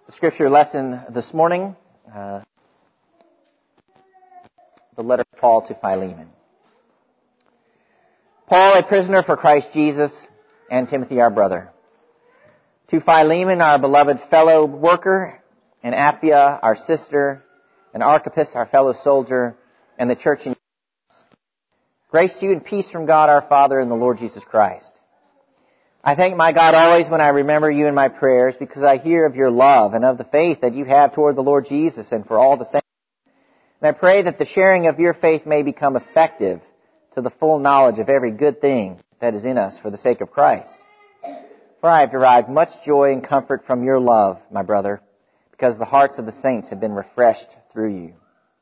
The scripture lesson this morning, the letter of Paul to Philemon. Paul, a prisoner for Christ Jesus, and Timothy, our brother. To Philemon, our beloved fellow worker, and Apphia, our sister, and Archippus, our fellow soldier, and the church in grace to you and peace from God our Father and the Lord Jesus Christ. I thank my God always when I remember you in my prayers, because I hear of your love and of the faith that you have toward the Lord Jesus and for all the saints. And I pray that the sharing of your faith may become effective to the full knowledge of every good thing that is in us for the sake of Christ. For I have derived much joy and comfort from your love, my brother, because the hearts of the saints have been refreshed through you.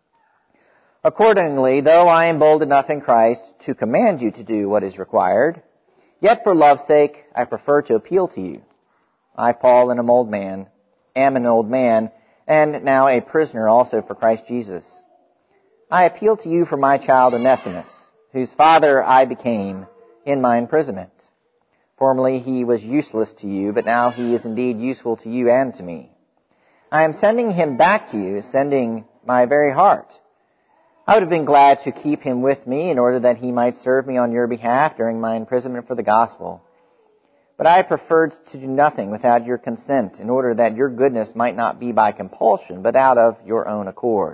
Accordingly, though I am bold enough in Christ to command you to do what is required, yet for love's sake, I prefer to appeal to you. I, Paul, am an old man, and now a prisoner also for Christ Jesus. I appeal to you for my child Onesimus, whose father I became in my imprisonment. Formerly he was useless to you, but now he is indeed useful to you and to me. I am sending him back to you, sending my very heart. I would have been glad to keep him with me in order that he might serve me on your behalf during my imprisonment for the gospel. But I preferred to do nothing without your consent, in order that your goodness might not be by compulsion, but out of your own accord.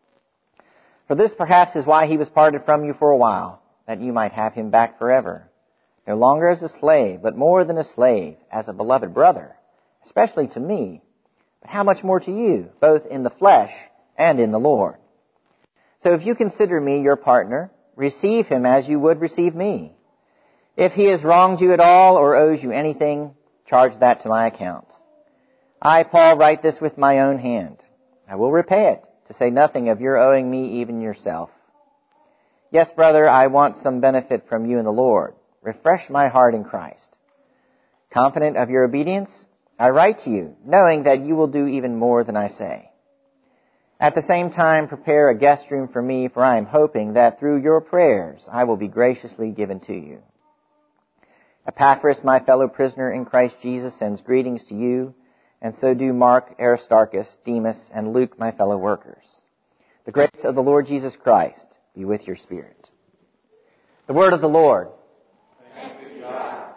For this perhaps is why he was parted from you for a while, that you might have him back forever, no longer as a slave, but more than a slave, as a beloved brother, especially to me, but how much more to you, both in the flesh and in the Lord. So if you consider me your partner, receive him as you would receive me. If he has wronged you at all or owes you anything, charge that to my account. I, Paul, write this with my own hand. I will repay it, to say nothing of your owing me even yourself. Yes, brother, I want some benefit from you in the Lord. Refresh my heart in Christ. Confident of your obedience, I write to you, knowing that you will do even more than I say. At the same time, prepare a guest room for me, for I am hoping that through your prayers I will be graciously given to you. Epaphras, my fellow prisoner in Christ Jesus, sends greetings to you, and so do Mark, Aristarchus, Demas, and Luke, my fellow workers. The grace of the Lord Jesus Christ be with your spirit. The word of the Lord. Thanks be to God.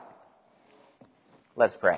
Let's pray.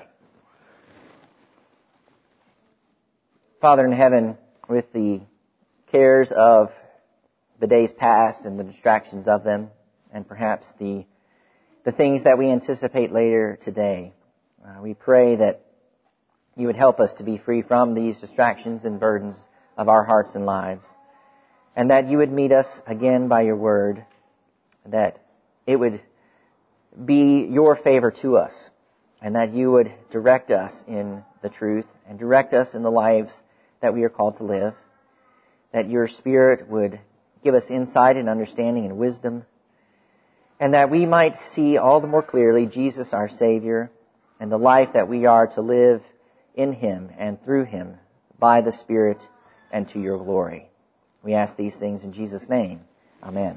Father in heaven, with the cares of the days past and the distractions of them, and perhaps the things that we anticipate later today, we pray that you would help us to be free from these distractions and burdens of our hearts and lives, and that you would meet us again by your word, that it would be your favor to us, and that you would direct us in the truth and direct us in the lives that we are called to live, that your Spirit would give us insight and understanding and wisdom, and that we might see all the more clearly Jesus our Savior and the life that we are to live in him and through him by the Spirit and to your glory. We ask these things in Jesus' name. Amen.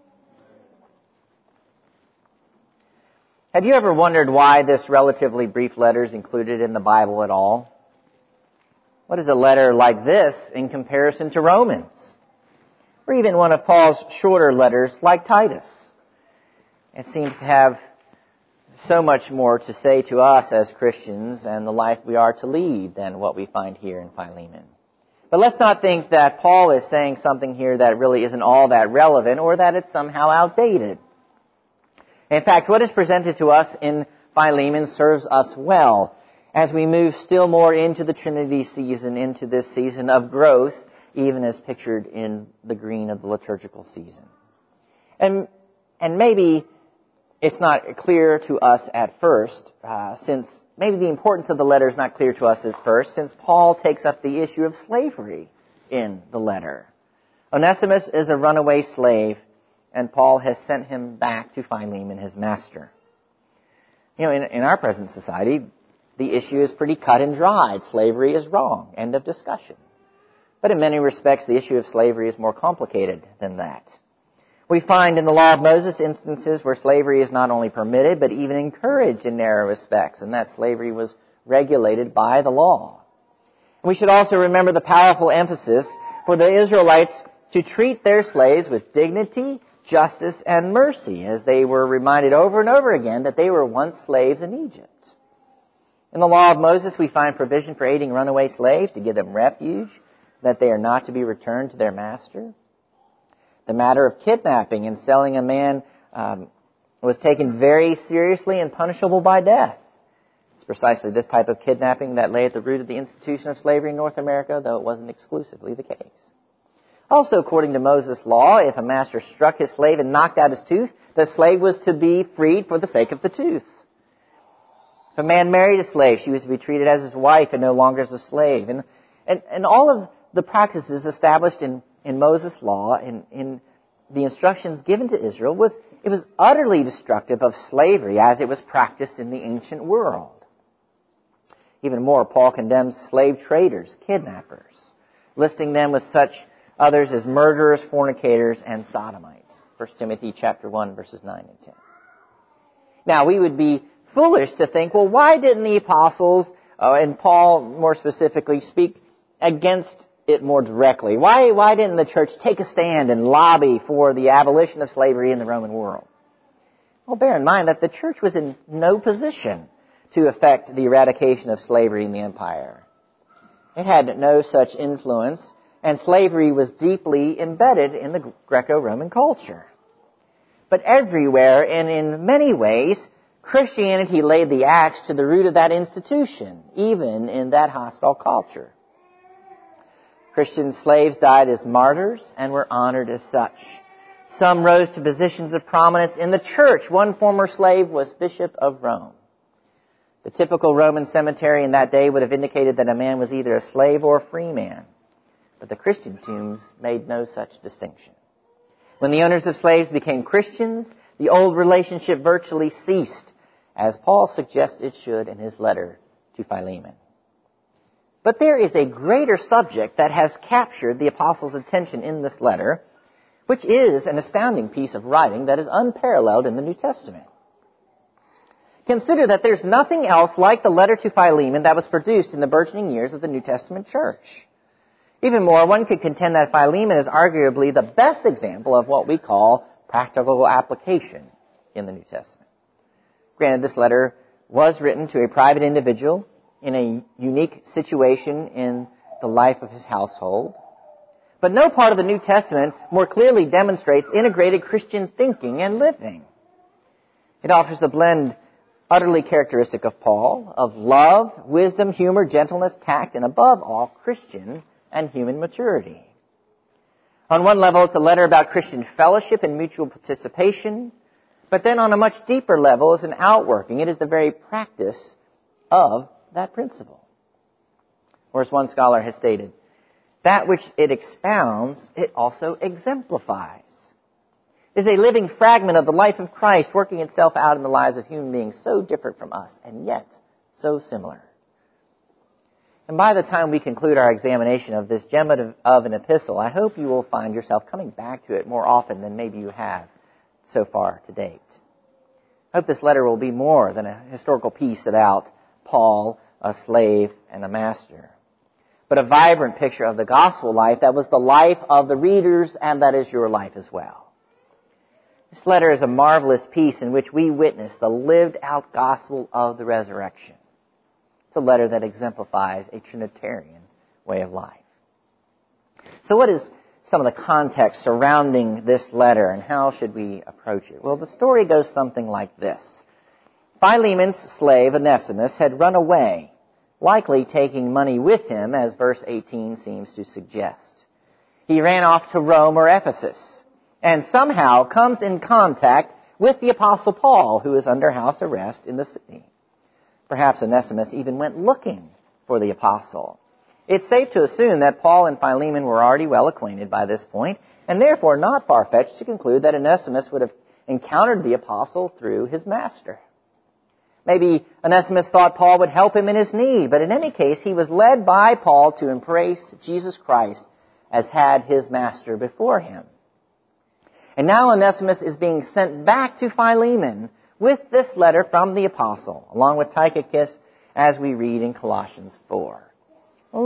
Have you ever wondered why this relatively brief letter is included in the Bible at all? What is a letter like this in comparison to Romans? Or even one of Paul's shorter letters like Titus? It seems to have so much more to say to us as Christians and the life we are to lead than what we find here in Philemon. But let's not think that Paul is saying something here that really isn't all that relevant or that it's somehow outdated. In fact, what is presented to us in Philemon serves us well as we move still more into the Trinity season, into this season of growth, even as pictured in the green of the liturgical season. And maybe it's not clear to us at first, since maybe the importance of the letter is not clear to us at first, since Paul takes up the issue of slavery in the letter. Onesimus is a runaway slave, and Paul has sent him back to Philemon, his master. You know, in our present society, the issue is pretty cut and dried. Slavery is wrong. End of discussion. But in many respects, the issue of slavery is more complicated than that. We find in the law of Moses instances where slavery is not only permitted, but even encouraged in narrow respects, and that slavery was regulated by the law. We should also remember the powerful emphasis for the Israelites to treat their slaves with dignity, justice, and mercy, as they were reminded over and over again that they were once slaves in Egypt. In the law of Moses, we find provision for aiding runaway slaves to give them refuge, that they are not to be returned to their master. The matter of kidnapping and selling a man was taken very seriously and punishable by death. It's precisely this type of kidnapping that lay at the root of the institution of slavery in North America, though it wasn't exclusively the case. Also, according to Moses' law, if a master struck his slave and knocked out his tooth, the slave was to be freed for the sake of the tooth. If a man married a slave, she was to be treated as his wife and no longer as a slave. And all of the practices established in Moses' law and in the instructions given to Israel was utterly destructive of slavery as it was practiced in the ancient world. Even more, Paul condemns slave traders, kidnappers, listing them with such others as murderers, fornicators, and sodomites. 1 Timothy chapter 1, verses 9 and 10. Now, we would be foolish to think, well, why didn't the apostles, and Paul more specifically, speak against it more directly? Why didn't the church take a stand and lobby for the abolition of slavery in the Roman world? Well, bear in mind that the church was in no position to effect the eradication of slavery in the empire. It had no such influence, and slavery was deeply embedded in the Greco-Roman culture. But everywhere and in many ways, Christianity laid the axe to the root of that institution, even in that hostile culture. Christian slaves died as martyrs and were honored as such. Some rose to positions of prominence in the church. One former slave was Bishop of Rome. The typical Roman cemetery in that day would have indicated that a man was either a slave or a free man. But the Christian tombs made no such distinction. When the owners of slaves became Christians, the old relationship virtually ceased, as Paul suggests it should in his letter to Philemon. But there is a greater subject that has captured the apostles' attention in this letter, which is an astounding piece of writing that is unparalleled in the New Testament. Consider that there's nothing else like the letter to Philemon that was produced in the burgeoning years of the New Testament church. Even more, one could contend that Philemon is arguably the best example of what we call practical application in the New Testament. Granted, this letter was written to a private individual in a unique situation in the life of his household. But no part of the New Testament more clearly demonstrates integrated Christian thinking and living. It offers a blend utterly characteristic of Paul, of love, wisdom, humor, gentleness, tact, and above all, Christian and human maturity. On one level, it's a letter about Christian fellowship and mutual participation, but then on a much deeper level is an outworking. It is the very practice of that principle. Or as one scholar has stated, that which it expounds, it also exemplifies. It is a living fragment of the life of Christ working itself out in the lives of human beings so different from us and yet so similar. And by the time we conclude our examination of this gem of an epistle, I hope you will find yourself coming back to it more often than maybe you have so far to date. I hope this letter will be more than a historical piece about Paul, a slave, and a master, but a vibrant picture of the gospel life that was the life of the readers, and that is your life as well. This letter is a marvelous piece in which we witness the lived-out gospel of the resurrection. It's a letter that exemplifies a Trinitarian way of life. So what is some of the context surrounding this letter, and how should we approach it? Well, the story goes something like this. Philemon's slave, Onesimus, had run away, likely taking money with him, as verse 18 seems to suggest. He ran off to Rome or Ephesus, and somehow comes in contact with the Apostle Paul, who is under house arrest in the city. Perhaps Onesimus even went looking for the apostle. It's safe to assume that Paul and Philemon were already well acquainted by this point, and therefore not far-fetched to conclude that Onesimus would have encountered the apostle through his master. Maybe Onesimus thought Paul would help him in his need, but in any case, he was led by Paul to embrace Jesus Christ as had his master before him. And now Onesimus is being sent back to Philemon with this letter from the apostle, along with Tychicus, as we read in Colossians 4. Well,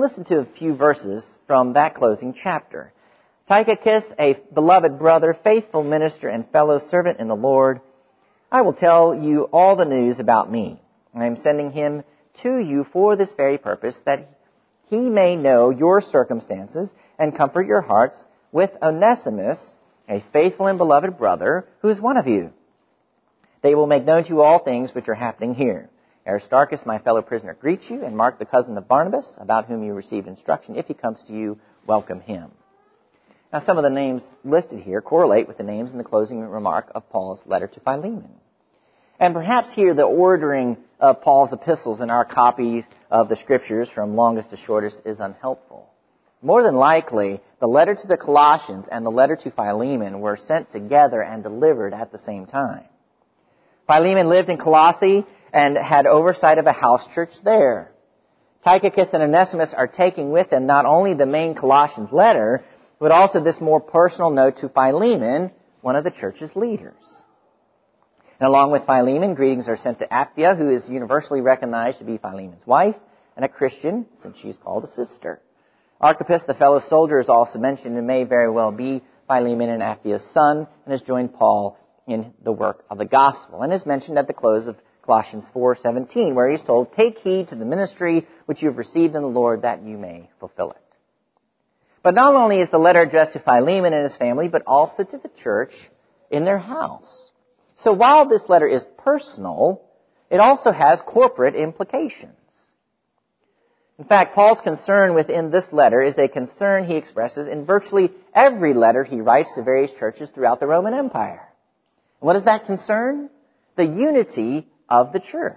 listen to a few verses from that closing chapter. Tychicus, a beloved brother, faithful minister, and fellow servant in the Lord, I will tell you all the news about me. I am sending him to you for this very purpose, that he may know your circumstances and comfort your hearts with Onesimus, a faithful and beloved brother, who is one of you. They will make known to you all things which are happening here. Aristarchus, my fellow prisoner, greets you, and Mark, the cousin of Barnabas, about whom you received instruction. If he comes to you, welcome him. Now, some of the names listed here correlate with the names in the closing remark of Paul's letter to Philemon. And perhaps here the ordering of Paul's epistles in our copies of the Scriptures from longest to shortest is unhelpful. More than likely, the letter to the Colossians and the letter to Philemon were sent together and delivered at the same time. Philemon lived in Colossae and had oversight of a house church there. Tychicus and Onesimus are taking with them not only the main Colossians letter, but also this more personal note to Philemon, one of the church's leaders. And along with Philemon, greetings are sent to Apphia, who is universally recognized to be Philemon's wife, and a Christian, since she is called a sister. Archippus, the fellow soldier, is also mentioned and may very well be Philemon and Apphia's son, and has joined Paul in the work of the gospel, and is mentioned at the close of Colossians 4:17, where he's told, take heed to the ministry which you have received in the Lord, that you may fulfill it. But not only is the letter addressed to Philemon and his family, but also to the church in their house. So while this letter is personal, it also has corporate implications. In fact, Paul's concern within this letter is a concern he expresses in virtually every letter he writes to various churches throughout the Roman Empire. What is that concern? The unity of the church.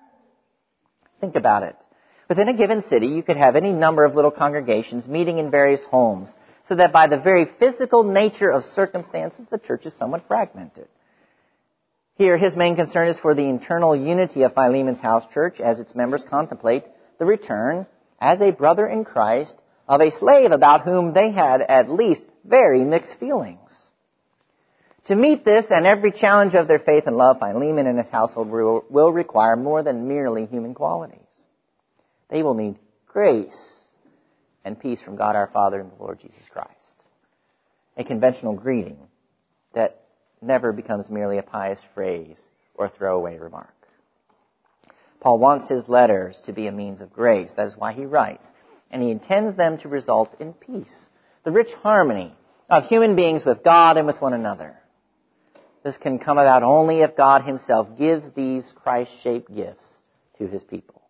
Think about it. Within a given city, you could have any number of little congregations meeting in various homes, so that by the very physical nature of circumstances, the church is somewhat fragmented. Here, his main concern is for the internal unity of Philemon's house church as its members contemplate the return, as a brother in Christ, of a slave about whom they had at least very mixed feelings. To meet this and every challenge of their faith and love, Philemon and his household will require more than merely human qualities. They will need grace and peace from God our Father and the Lord Jesus Christ. A conventional greeting that never becomes merely a pious phrase or a throwaway remark. Paul wants his letters to be a means of grace. That is why he writes. And he intends them to result in peace, the rich harmony of human beings with God and with one another. This can come about only if God himself gives these Christ-shaped gifts to his people.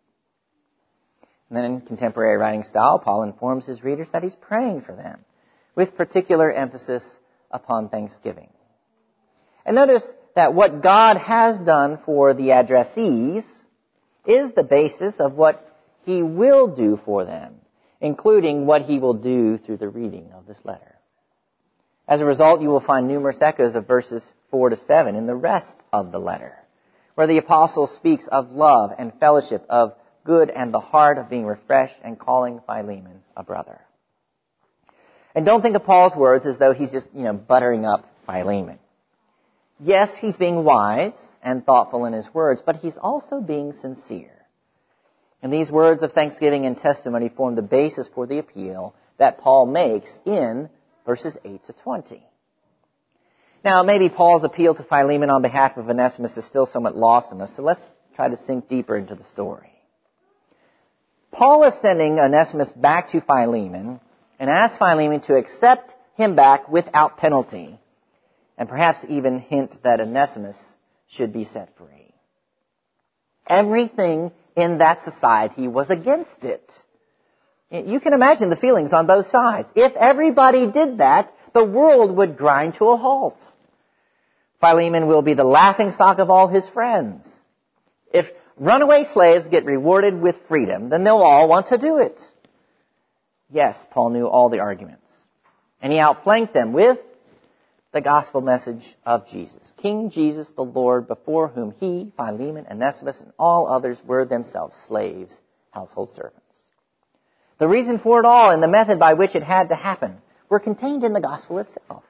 And then in contemporary writing style, Paul informs his readers that he's praying for them, with particular emphasis upon thanksgiving. And notice that what God has done for the addressees is the basis of what he will do for them, including what he will do through the reading of this letter. As a result, you will find numerous echoes of verses 4 to 7 in the rest of the letter, where the apostle speaks of love and fellowship, of good and the heart, of being refreshed and calling Philemon a brother. And don't think of Paul's words as though he's just, buttering up Philemon. Yes, he's being wise and thoughtful in his words, but he's also being sincere. And these words of thanksgiving and testimony form the basis for the appeal that Paul makes in verses 8 to 20. Now, maybe Paul's appeal to Philemon on behalf of Onesimus is still somewhat lost on us, so let's try to sink deeper into the story. Paul is sending Onesimus back to Philemon and asks Philemon to accept him back without penalty, and perhaps even hint that Onesimus should be set free. Everything in that society was against it. You can imagine the feelings on both sides. If everybody did that, the world would grind to a halt. Philemon will be the laughingstock of all his friends. If runaway slaves get rewarded with freedom, then they'll all want to do it. Yes, Paul knew all the arguments. And he outflanked them with the gospel message of Jesus. King Jesus the Lord, before whom he, Philemon, Onesimus, and all others were themselves slaves, household servants. The reason for it all and the method by which it had to happen were contained in the gospel itself.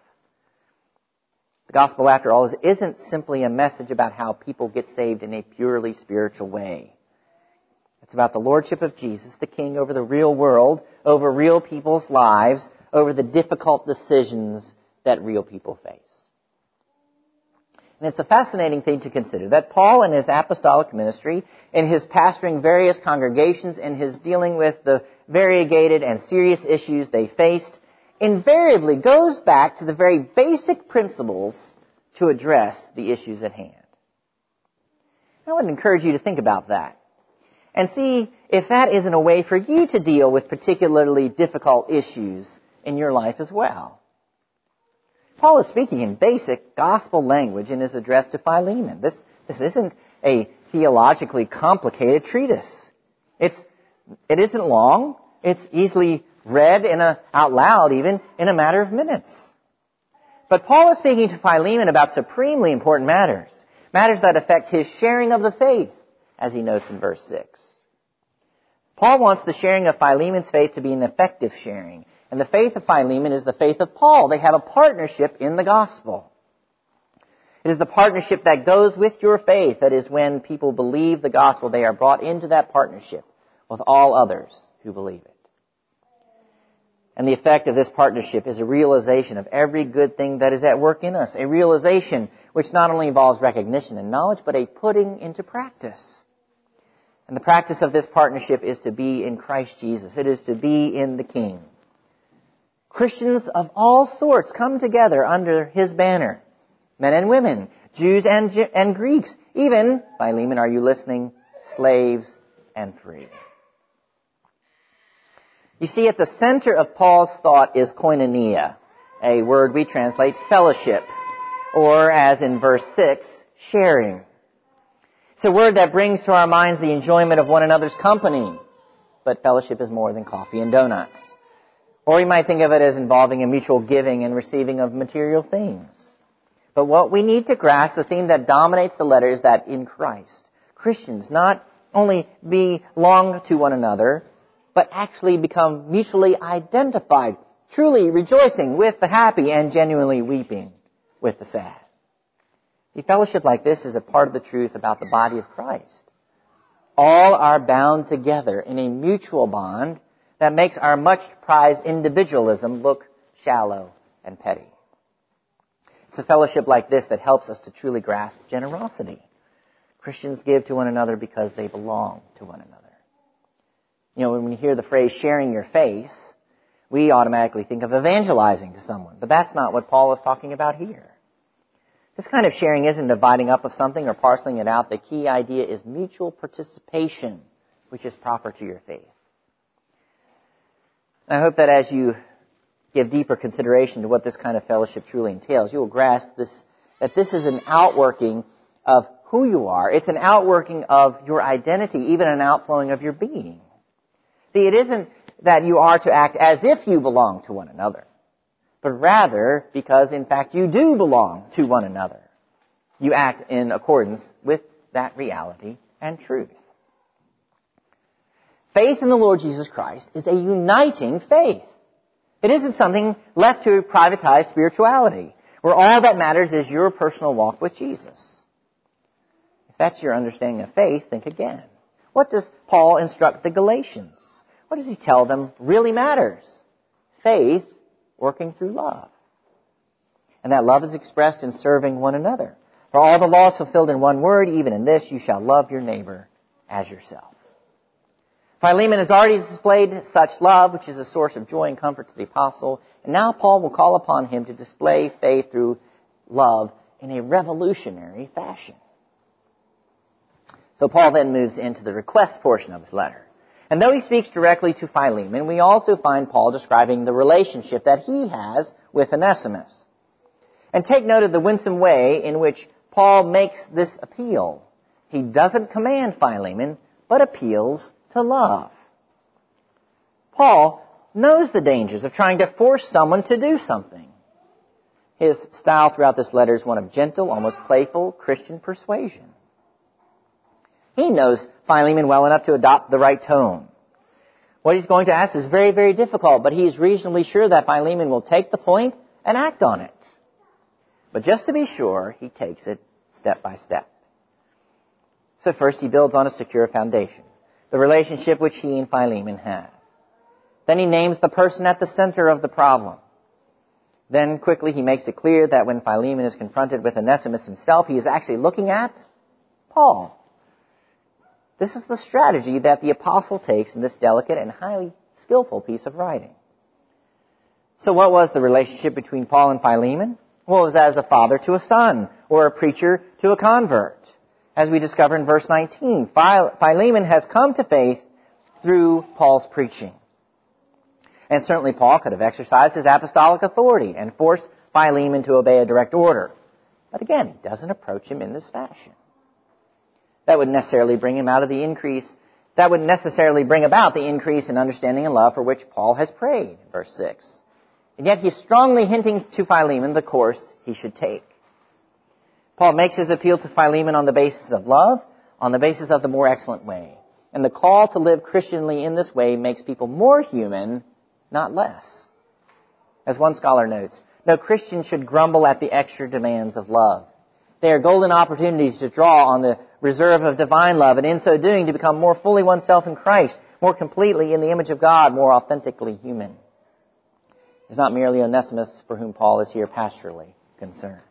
The gospel, after all, isn't simply a message about how people get saved in a purely spiritual way. It's about the lordship of Jesus, the King over the real world, over real people's lives, over the difficult decisions that real people face. And it's a fascinating thing to consider that Paul in his apostolic ministry, in his pastoring various congregations, in his dealing with the variegated and serious issues they faced, invariably goes back to the very basic principles to address the issues at hand. I would encourage you to think about that and see if that isn't a way for you to deal with particularly difficult issues in your life as well. Paul is speaking in basic gospel language in his address to Philemon. This isn't a theologically complicated treatise. It isn't long. It's easily read out loud even in a matter of minutes. But Paul is speaking to Philemon about supremely important matters that affect his sharing of the faith, as he notes in verse 6. Paul wants the sharing of Philemon's faith to be an effective sharing. And the faith of Philemon is the faith of Paul. They have a partnership in the gospel. It is the partnership that goes with your faith. That is, when people believe the gospel, they are brought into that partnership with all others who believe it. And the effect of this partnership is a realization of every good thing that is at work in us. A realization which not only involves recognition and knowledge, but a putting into practice. And the practice of this partnership is to be in Christ Jesus. It is to be in the King. Christians of all sorts come together under his banner. Men and women, Jews and Greeks, even, Philemon, are you listening? Slaves and free. You see, at the center of Paul's thought is koinonia, a word we translate fellowship, or as in verse 6, sharing. It's a word that brings to our minds the enjoyment of one another's company, but fellowship is more than coffee and donuts. Or we might think of it as involving a mutual giving and receiving of material things. But what we need to grasp, the theme that dominates the letter, is that in Christ, Christians not only belong to one another, but actually become mutually identified, truly rejoicing with the happy and genuinely weeping with the sad. A fellowship like this is a part of the truth about the body of Christ. All are bound together in a mutual bond that makes our much-prized individualism look shallow and petty. It's a fellowship like this that helps us to truly grasp generosity. Christians give to one another because they belong to one another. You know, when we hear the phrase sharing your faith, we automatically think of evangelizing to someone. But that's not what Paul is talking about here. This kind of sharing isn't dividing up of something or parceling it out. The key idea is mutual participation, which is proper to your faith. I hope that as you give deeper consideration to what this kind of fellowship truly entails, you will grasp that this is an outworking of who you are. It's an outworking of your identity, even an outflowing of your being. See, it isn't that you are to act as if you belong to one another, but rather because, in fact, you do belong to one another. You act in accordance with that reality and truth. Faith in the Lord Jesus Christ is a uniting faith. It isn't something left to privatized spirituality, where all that matters is your personal walk with Jesus. If that's your understanding of faith, think again. What does Paul instruct the Galatians? What does he tell them really matters? Faith working through love. And that love is expressed in serving one another. For all the law is fulfilled in one word, even in this, you shall love your neighbor as yourself. Philemon has already displayed such love, which is a source of joy and comfort to the apostle. And now Paul will call upon him to display faith through love in a revolutionary fashion. So Paul then moves into the request portion of his letter. And though he speaks directly to Philemon, we also find Paul describing the relationship that he has with Onesimus. And take note of the winsome way in which Paul makes this appeal. He doesn't command Philemon, but appeals to love. Paul knows the dangers of trying to force someone to do something. His style throughout this letter is one of gentle, almost playful Christian persuasion. He knows Philemon well enough to adopt the right tone. What he's going to ask is very, very difficult, but he's reasonably sure that Philemon will take the point and act on it. But just to be sure, he takes it step by step. So first, he builds on a secure foundation. the relationship which he and Philemon have. Then he names the person at the center of the problem. Then quickly he makes it clear that when Philemon is confronted with Onesimus himself, he is actually looking at Paul. This is the strategy that the apostle takes in this delicate and highly skillful piece of writing. So what was the relationship between Paul and Philemon? Well, it was as a father to a son, or a preacher to a convert. As we discover in verse 19, Philemon has come to faith through Paul's preaching. And certainly Paul could have exercised his apostolic authority and forced Philemon to obey a direct order. But again, he doesn't approach him in this fashion. That would necessarily bring about the increase in understanding and love for which Paul has prayed, verse 6. And yet he's strongly hinting to Philemon the course he should take. Paul makes his appeal to Philemon on the basis of love, on the basis of the more excellent way. And the call to live Christianly in this way makes people more human, not less. As one scholar notes, no Christian should grumble at the extra demands of love. They are golden opportunities to draw on the reserve of divine love, and in so doing to become more fully oneself in Christ, more completely in the image of God, more authentically human. It's not merely Onesimus for whom Paul is here pastorally concerned.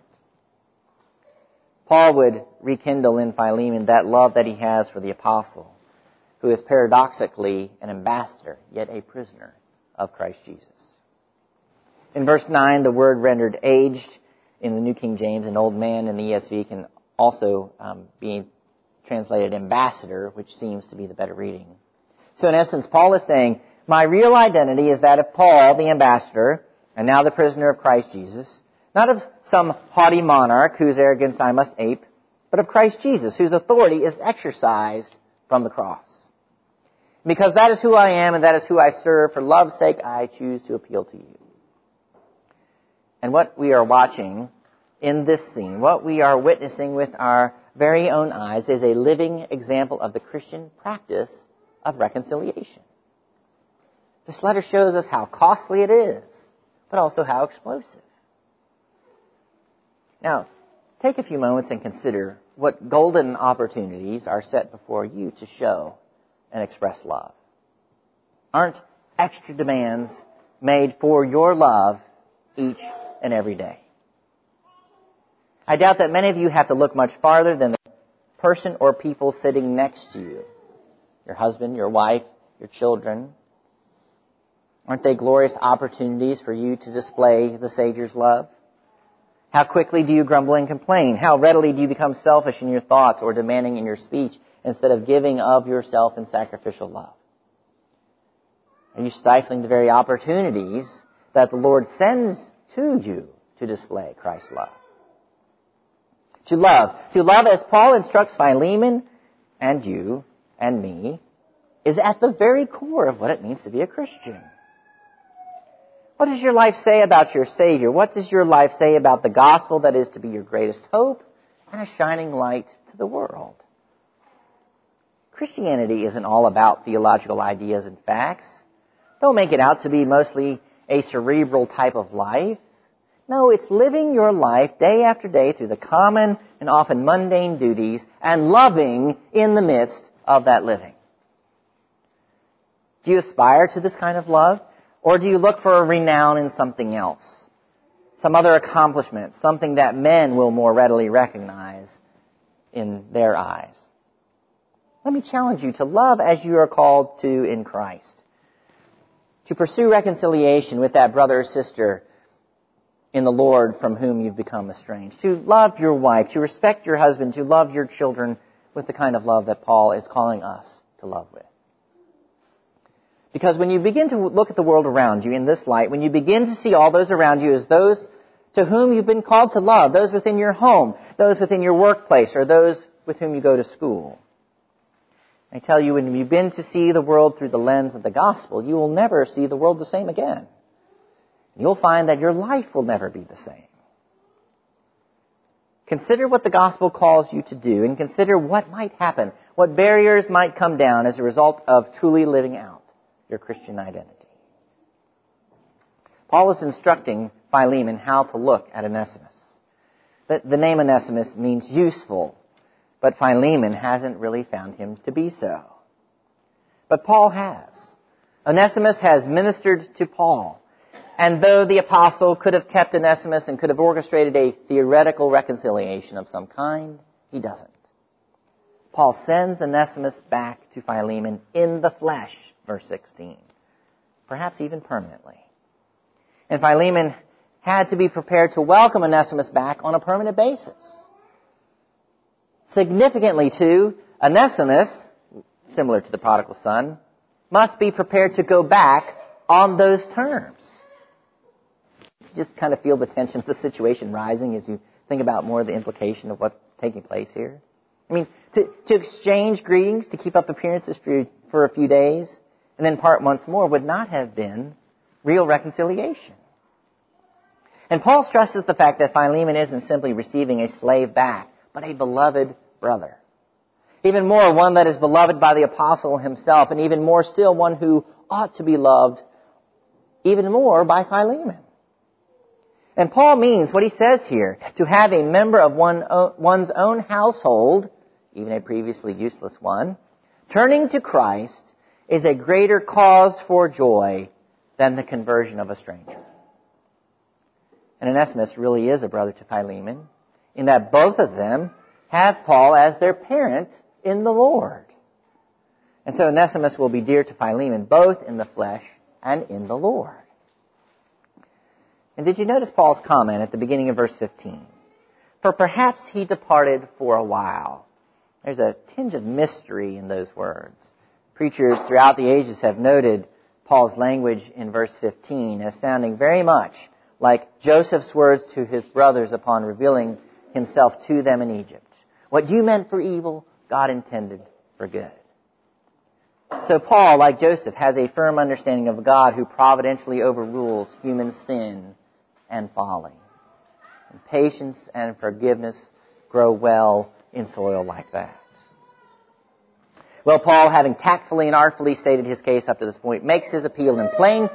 Paul would rekindle in Philemon that love that he has for the apostle, who is paradoxically an ambassador, yet a prisoner of Christ Jesus. In verse 9, the word rendered aged in the New King James and old man in the ESV can also be translated ambassador, which seems to be the better reading. So in essence, Paul is saying, my real identity is that of Paul, the ambassador, and now the prisoner of Christ Jesus, not of some haughty monarch whose arrogance I must ape, but of Christ Jesus, whose authority is exercised from the cross. Because that is who I am and that is who I serve, for love's sake I choose to appeal to you. And what we are watching in this scene, what we are witnessing with our very own eyes, is a living example of the Christian practice of reconciliation. This letter shows us how costly it is, but also how explosive. Now, take a few moments and consider what golden opportunities are set before you to show and express love. Aren't extra demands made for your love each and every day? I doubt that many of you have to look much farther than the person or people sitting next to you. Your husband, your wife, your children. Aren't they glorious opportunities for you to display the Savior's love? How quickly do you grumble and complain? How readily do you become selfish in your thoughts or demanding in your speech instead of giving of yourself in sacrificial love? Are you stifling the very opportunities that the Lord sends to you to display Christ's love? To love as Paul instructs Philemon and you and me, is at the very core of what it means to be a Christian. What does your life say about your Savior? What does your life say about the gospel that is to be your greatest hope and a shining light to the world? Christianity isn't all about theological ideas and facts. Don't make it out to be mostly a cerebral type of life. No, it's living your life day after day through the common and often mundane duties and loving in the midst of that living. Do you aspire to this kind of love? Or do you look for a renown in something else? Some other accomplishment, something that men will more readily recognize in their eyes? Let me challenge you to love as you are called to in Christ. To pursue reconciliation with that brother or sister in the Lord from whom you've become estranged. To love your wife, to respect your husband, to love your children with the kind of love that Paul is calling us to love with. Because when you begin to look at the world around you in this light, when you begin to see all those around you as those to whom you've been called to love, those within your home, those within your workplace, or those with whom you go to school, I tell you, when you begin to see the world through the lens of the gospel, you will never see the world the same again. You'll find that your life will never be the same. Consider what the gospel calls you to do, and consider what might happen, what barriers might come down as a result of truly living out your Christian identity. Paul is instructing Philemon how to look at Onesimus. The name Onesimus means useful, but Philemon hasn't really found him to be so. but Paul has. Onesimus has ministered to Paul. And though the apostle could have kept Onesimus and could have orchestrated a theoretical reconciliation of some kind, he doesn't. Paul sends Onesimus back to Philemon in the flesh, verse 16, perhaps even permanently. And Philemon had to be prepared to welcome Onesimus back on a permanent basis. Significantly, too, Onesimus, similar to the prodigal son, must be prepared to go back on those terms. You just kind of feel the tension of the situation rising as you think about more of the implication of what's taking place here. I mean, to exchange greetings, to keep up appearances for a few days, and then part once more would not have been real reconciliation. And Paul stresses the fact that Philemon isn't simply receiving a slave back, but a beloved brother. Even more, one that is beloved by the apostle himself, and even more still, one who ought to be loved even more by Philemon. And Paul means what he says here, to have a member of one's own household, even a previously useless one, turning to Christ is a greater cause for joy than the conversion of a stranger. And Onesimus really is a brother to Philemon, in that both of them have Paul as their parent in the Lord. And so Onesimus will be dear to Philemon, both in the flesh and in the Lord. And did you notice Paul's comment at the beginning of verse 15? For perhaps he departed for a while. There's a tinge of mystery in those words. Preachers throughout the ages have noted Paul's language in verse 15 as sounding very much like Joseph's words to his brothers upon revealing himself to them in Egypt. What you meant for evil, God intended for good. So Paul, like Joseph, has a firm understanding of a God who providentially overrules human sin and folly. And patience and forgiveness grow well in soil like that. Well, Paul, having tactfully and artfully stated his case up to this point, makes his appeal in plain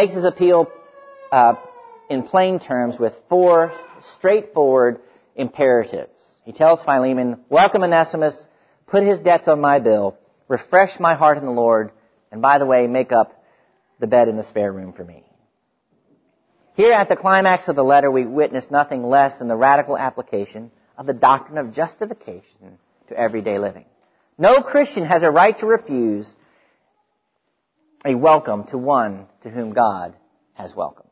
terms with 4 straightforward imperatives. He tells Philemon, welcome Onesimus, put his debts on my bill, refresh my heart in the Lord, and by the way, make up the bed in the spare room for me. Here at the climax of the letter, we witness nothing less than the radical application of the doctrine of justification to everyday living. No Christian has a right to refuse a welcome to one to whom God has welcomed.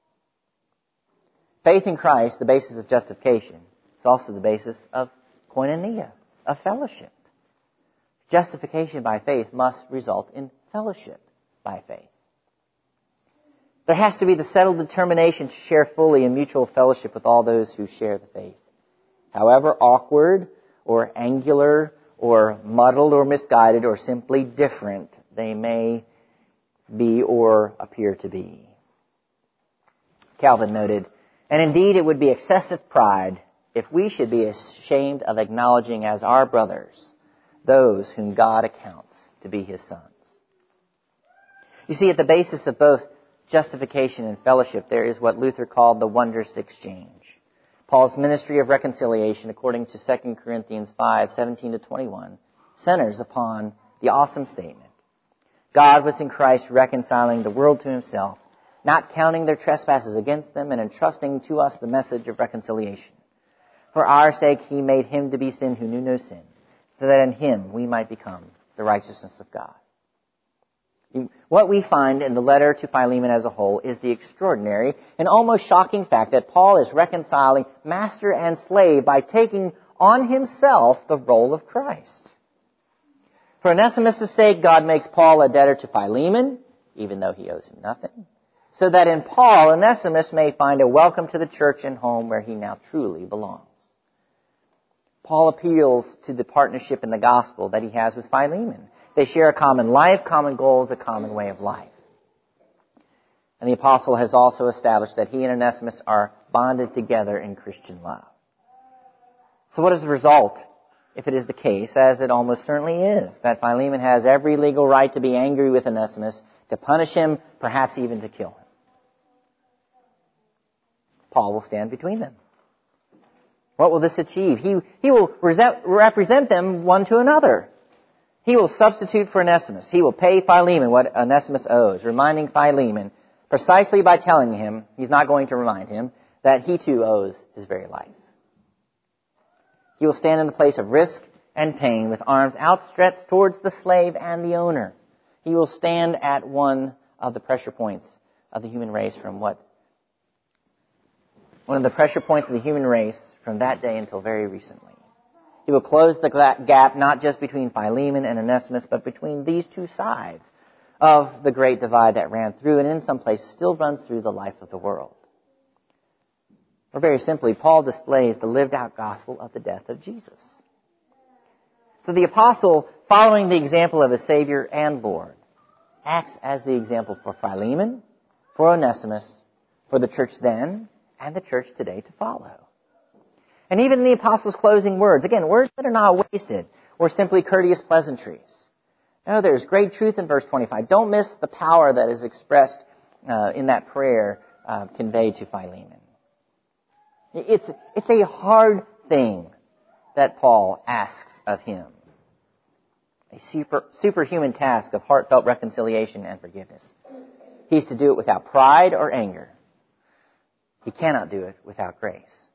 Faith in Christ, the basis of justification, is also the basis of koinonia, of fellowship. Justification by faith must result in fellowship by faith. There has to be the settled determination to share fully in mutual fellowship with all those who share the faith. However awkward or angular or muddled or misguided or simply different they may be or appear to be. Calvin noted, and indeed it would be excessive pride if we should be ashamed of acknowledging as our brothers those whom God accounts to be his sons. You see, at the basis of both justification and fellowship, there is what Luther called the wondrous exchange. Paul's ministry of reconciliation, according to 2 Corinthians 5:17-21, centers upon the awesome statement. God was in Christ reconciling the world to himself, not counting their trespasses against them, and entrusting to us the message of reconciliation. For our sake he made him to be sin who knew no sin, so that in him we might become the righteousness of God. What we find in the letter to Philemon as a whole is the extraordinary and almost shocking fact that Paul is reconciling master and slave by taking on himself the role of Christ. For Onesimus' sake, God makes Paul a debtor to Philemon, even though he owes him nothing, so that in Paul, Onesimus may find a welcome to the church and home where he now truly belongs. Paul appeals to the partnership in the gospel that he has with Philemon. They share a common life, common goals, a common way of life. And the apostle has also established that he and Onesimus are bonded together in Christian love. So what is the result, if it is the case, as it almost certainly is, that Philemon has every legal right to be angry with Onesimus, to punish him, perhaps even to kill him? Paul will stand between them. What will this achieve? He will represent them one to another. He will substitute for Onesimus. He will pay Philemon what Onesimus owes, reminding Philemon precisely by telling him, he's not going to remind him, that he too owes his very life. He will stand in the place of risk and pain with arms outstretched towards the slave and the owner. He will stand at one of the pressure points of the human race from that day until very recently. He will close the gap not just between Philemon and Onesimus, but between these two sides of the great divide that ran through and in some places still runs through the life of the world. Or very simply, Paul displays the lived out gospel of the death of Jesus. So the apostle, following the example of his Savior and Lord, acts as the example for Philemon, for Onesimus, for the church then, and the church today to follow. And even the apostle's closing words, again, words that are not wasted or simply courteous pleasantries. No, there's great truth in verse 25. Don't miss the power that is expressed in that prayer conveyed to Philemon. It's a hard thing that Paul asks of him. A superhuman task of heartfelt reconciliation and forgiveness. He's to do it without pride or anger. He cannot do it without grace.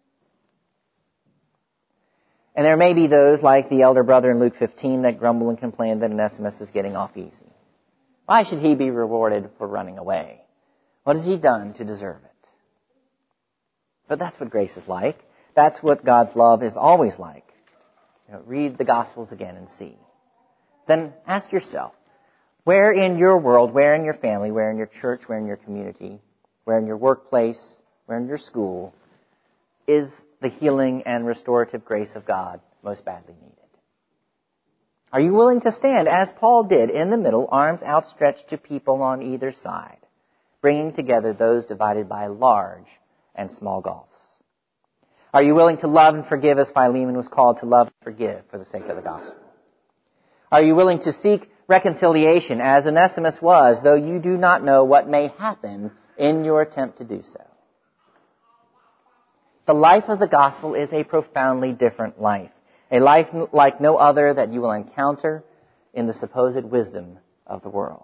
And there may be those, like the elder brother in Luke 15, that grumble and complain that Onesimus is getting off easy. Why should he be rewarded for running away? What has he done to deserve it? But that's what grace is like. That's what God's love is always like. Read the Gospels again and see. Then ask yourself, where in your world, where in your family, where in your church, where in your community, where in your workplace, where in your school, is the healing and restorative grace of God most badly needed? Are you willing to stand, as Paul did, in the middle, arms outstretched to people on either side, bringing together those divided by large and small gulfs? Are you willing to love and forgive as Philemon was called to love and forgive for the sake of the gospel? Are you willing to seek reconciliation as Onesimus was, though you do not know what may happen in your attempt to do so? The life of the gospel is a profoundly different life. A life like no other that you will encounter in the supposed wisdom of the world.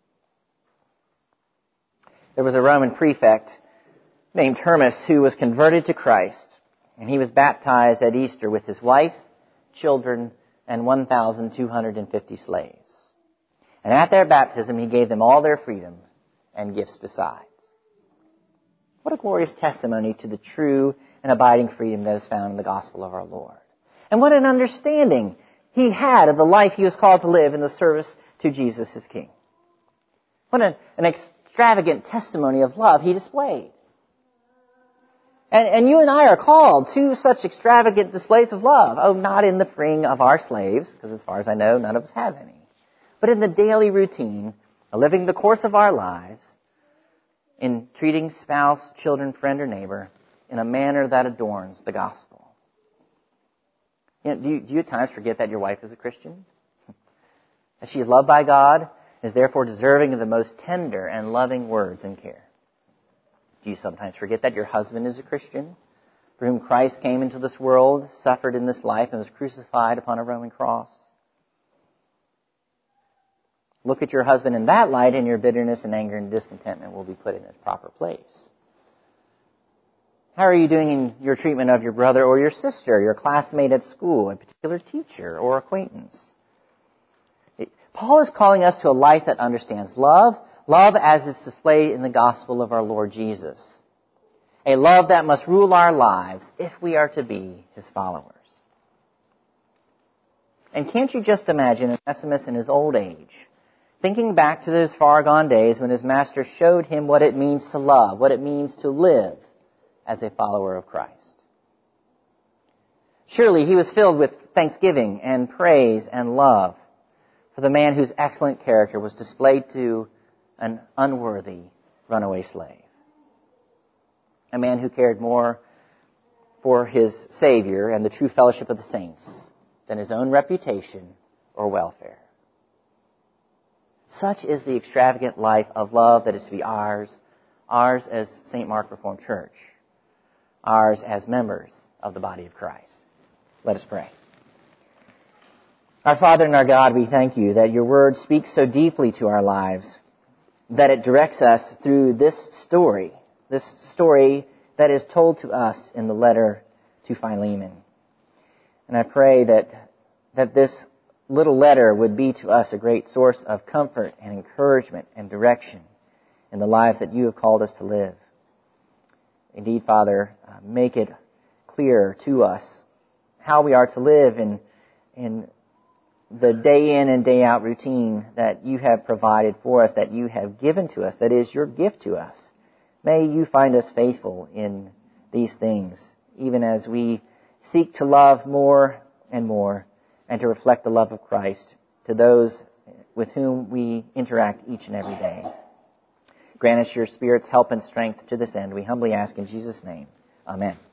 There was a Roman prefect named Hermas who was converted to Christ, and he was baptized at Easter with his wife, children, and 1,250 slaves. And at their baptism, he gave them all their freedom and gifts besides. What a glorious testimony to the true and abiding freedom that is found in the gospel of our Lord. And what an understanding he had of the life he was called to live in the service to Jesus, his King. What an extravagant testimony of love he displayed. And you and I are called to such extravagant displays of love. Oh, not in the freeing of our slaves, because as far as I know, none of us have any. But in the daily routine of living the course of our lives, in treating spouse, children, friend, or neighbor in a manner that adorns the gospel. Do you at times forget that your wife is a Christian? That she is loved by God, is therefore deserving of the most tender and loving words and care? Do you sometimes forget that your husband is a Christian, for whom Christ came into this world, suffered in this life, and was crucified upon a Roman cross? Look at your husband in that light, and your bitterness and anger and discontentment will be put in its proper place. How are you doing in your treatment of your brother or your sister, your classmate at school, a particular teacher or acquaintance? Paul is calling us to a life that understands love as it's displayed in the gospel of our Lord Jesus. A love that must rule our lives if we are to be his followers. And can't you just imagine Onesimus in his old age, thinking back to those far gone days when his master showed him what it means to love, what it means to live as a follower of Christ? Surely he was filled with thanksgiving and praise and love for the man whose excellent character was displayed to an unworthy runaway slave. A man who cared more for his Savior and the true fellowship of the saints than his own reputation or welfare. Such is the extravagant life of love that is to be ours as St. Mark Reformed Church, ours as members of the body of Christ. Let us pray. Our Father and our God, we thank you that your word speaks so deeply to our lives, that it directs us through this story that is told to us in the letter to Philemon. And I pray that this little letter would be to us a great source of comfort and encouragement and direction in the lives that you have called us to live. Indeed, Father, make it clear to us how we are to live in the day in and day out routine that you have provided for us, that you have given to us, that is your gift to us. May you find us faithful in these things, even as we seek to love more and more and to reflect the love of Christ to those with whom we interact each and every day. Grant us your Spirit's help and strength to this end. We humbly ask in Jesus' name. Amen.